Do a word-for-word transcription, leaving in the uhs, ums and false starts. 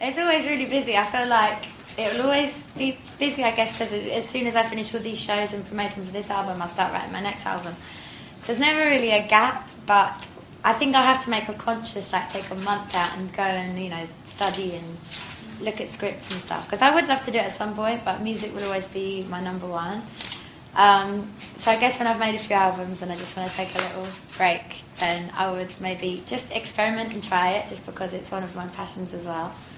It's always really busy. I feel like it will always be busy, I guess, because as soon as I finish all these shows and promoting for this album, I'll start writing my next album. So there's never really a gap, but I think I have to make a conscious, like, take a month out and go and, you know, study and look at scripts and stuff. Because I would love to do it at some point, but music will always be my number one. Um, so I guess when I've made a few albums and I just want to take a little break, then I would maybe just experiment and try it, just because it's one of my passions as well.